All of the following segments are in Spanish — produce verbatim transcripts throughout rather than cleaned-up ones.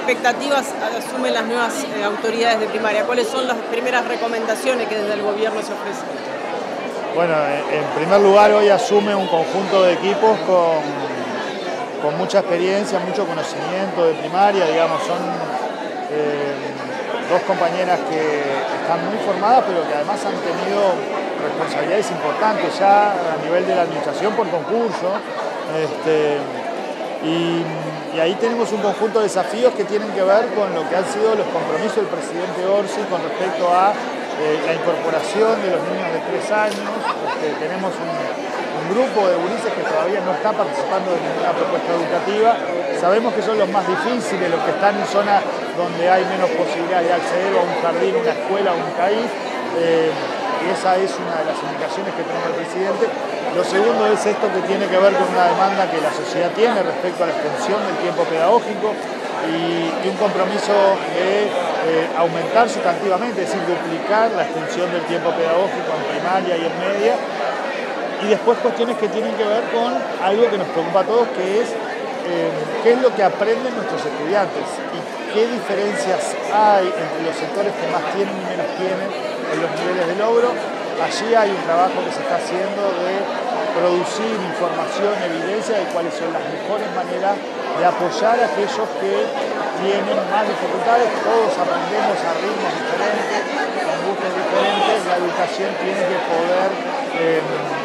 expectativas asumen las nuevas eh, autoridades de primaria? ¿Cuáles son las primeras recomendaciones que desde el gobierno se ofrecen? Bueno, en primer lugar hoy asume un conjunto de equipos con, con mucha experiencia, mucho conocimiento de primaria, digamos, son eh, dos compañeras que están muy formadas, pero que además han tenido responsabilidades importantes ya a nivel de la administración por concurso. Este, y, y ahí tenemos un conjunto de desafíos que tienen que ver con lo que han sido los compromisos del presidente Orsi con respecto a eh, la incorporación de los niños de tres años. Este, tenemos un, un grupo de gurises que todavía no está participando de ninguna propuesta educativa. Sabemos que son los más difíciles, los que están en zonas donde hay menos posibilidades de acceder a un jardín, una escuela, un país. Eh, y esa es una de las indicaciones que tenemos el presidente. Lo segundo es esto que tiene que ver con una demanda que la sociedad tiene respecto a la extensión del tiempo pedagógico y, y un compromiso de eh, aumentar sustantivamente, es decir, duplicar la extensión del tiempo pedagógico en primaria y en media. Y después cuestiones que tienen que ver con algo que nos preocupa a todos, que es eh, qué es lo que aprenden nuestros estudiantes y qué diferencias hay entre los sectores que más tienen y menos tienen en los niveles de logro. Allí hay un trabajo que se está haciendo de producir información, evidencia de cuáles son las mejores maneras de apoyar a aquellos que tienen más dificultades. Todos aprendemos a ritmos diferentes, con gustos diferentes. La educación tiene que poder eh,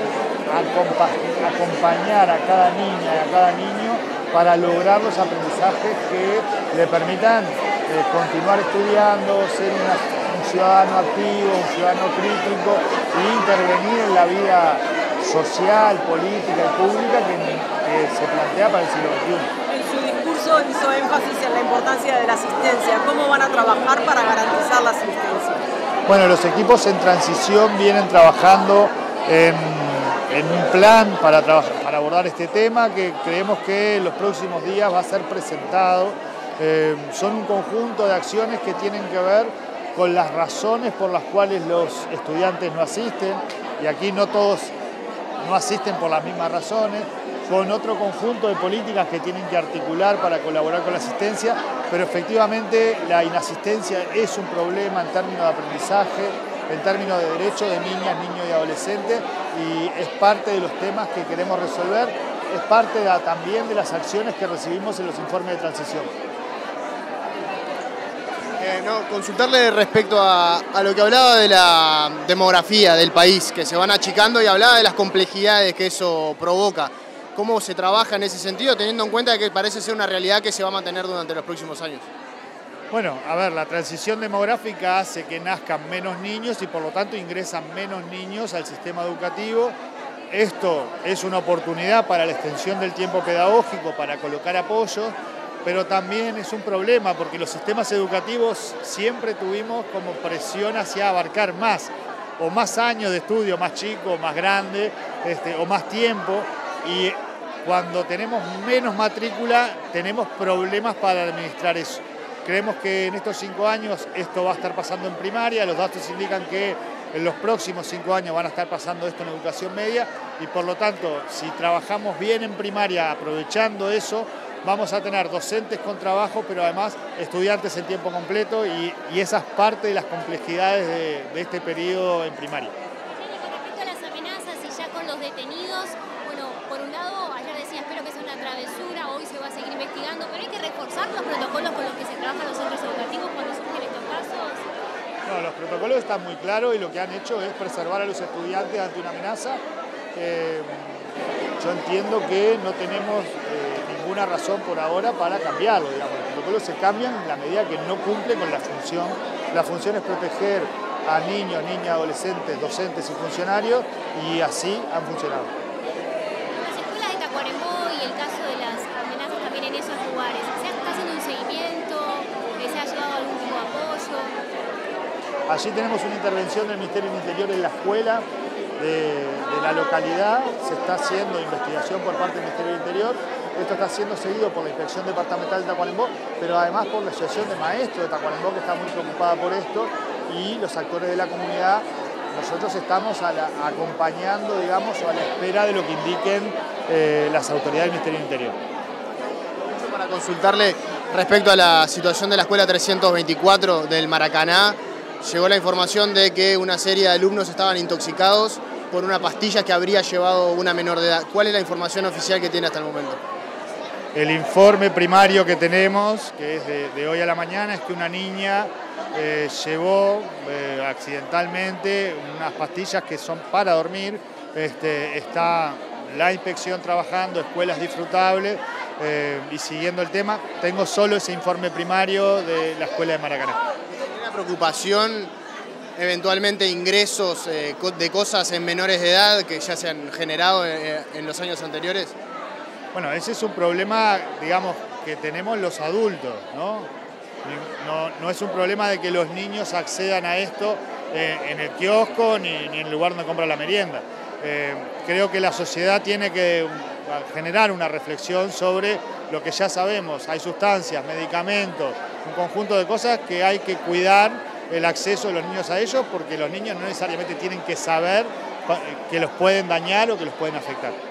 acompañar a cada niña y a cada niño para lograr los aprendizajes que le permitan eh, continuar estudiando, ser una un ciudadano activo, un ciudadano crítico e intervenir en la vida social, política y pública que, que se plantea para el siglo veintiuno. En su discurso hizo énfasis en la importancia de la asistencia. ¿Cómo van a trabajar para garantizar la asistencia? Bueno, los equipos en transición vienen trabajando en, en un plan para, para abordar este tema que creemos que en los próximos días va a ser presentado. Eh, son un conjunto de acciones que tienen que ver con las razones por las cuales los estudiantes no asisten, y aquí no todos no asisten por las mismas razones, con otro conjunto de políticas que tienen que articular para colaborar con la asistencia, pero efectivamente la inasistencia es un problema en términos de aprendizaje, en términos de derechos de niñas, niños y adolescentes, y es parte de los temas que queremos resolver, es parte de, también de las acciones que recibimos en los informes de transición. Eh, no, consultarle respecto a, a lo que hablaba de la demografía del país, que se van achicando, y hablaba de las complejidades que eso provoca. ¿Cómo se trabaja en ese sentido, teniendo en cuenta que parece ser una realidad que se va a mantener durante los próximos años? Bueno, a ver, la transición demográfica hace que nazcan menos niños y por lo tanto ingresan menos niños al sistema educativo. Esto es una oportunidad para la extensión del tiempo pedagógico, para colocar apoyos, pero también es un problema porque los sistemas educativos siempre tuvimos como presión hacia abarcar más, o más años de estudio, más chico, más grande, este, o más tiempo, y cuando tenemos menos matrícula tenemos problemas para administrar eso. Creemos que en estos cinco años esto va a estar pasando en primaria, los datos indican que en los próximos cinco años van a estar pasando esto en educación media, y por lo tanto, si trabajamos bien en primaria aprovechando eso, vamos a tener docentes con trabajo, pero además estudiantes en tiempo completo, y, y esa es parte de las complejidades de, de este periodo en primaria. Con respecto a las amenazas y ya con los detenidos, bueno, por un lado, ayer decía, espero que sea una travesura, hoy se va a seguir investigando, pero hay que reforzar los protocolos con los que se trabajan los centros educativos cuando surgen estos casos. No, los protocolos están muy claros y lo que han hecho es preservar a los estudiantes ante una amenaza. Eh, yo entiendo que no tenemos eh, ninguna razón por ahora para cambiarlo, digamos. Los protocolos se cambian en la medida que no cumple con la función. La función es proteger a niños, niñas, adolescentes, docentes y funcionarios, y así han funcionado. Las escuelas de Tacuarembó y el caso de las amenazas también en esos lugares, ¿se está haciendo un seguimiento? ¿Se ha llevado algún tipo de apoyo? Allí tenemos una intervención del Ministerio del Interior en la escuela de, de la localidad, se está haciendo investigación por parte del Ministerio del Interior. Esto está siendo seguido por la Inspección Departamental de Tacuarembó, pero además por la Asociación de Maestros de Tacuarembó, que está muy preocupada por esto, y los actores de la comunidad. Nosotros estamos a la, acompañando, digamos, o a la espera de lo que indiquen eh, las autoridades del Ministerio del Interior. Para consultarle Respecto a la situación de la escuela trescientos veinticuatro del Maracaná, llegó la información de que una serie de alumnos estaban intoxicados por una pastilla que habría llevado una menor de edad. ¿Cuál es la información oficial que tiene hasta el momento? El informe primario que tenemos, que es de, de hoy a la mañana, es que una niña eh, llevó eh, accidentalmente unas pastillas que son para dormir. Este, está la inspección trabajando, escuelas disfrutables eh, y siguiendo el tema. Tengo solo ese informe primario de la escuela de Maracaná. ¿Tiene una preocupación eventualmente ingresos eh, de cosas en menores de edad que ya se han generado eh, en los años anteriores? Bueno, ese es un problema, digamos, que tenemos los adultos, ¿no? No, no es un problema de que los niños accedan a esto eh, en el kiosco ni, ni en el lugar donde compran la merienda. Eh, creo que la sociedad tiene que generar una reflexión sobre lo que ya sabemos. Hay sustancias, medicamentos, un conjunto de cosas que hay que cuidar el acceso de los niños a ellos, porque los niños no necesariamente tienen que saber que los pueden dañar o que los pueden afectar.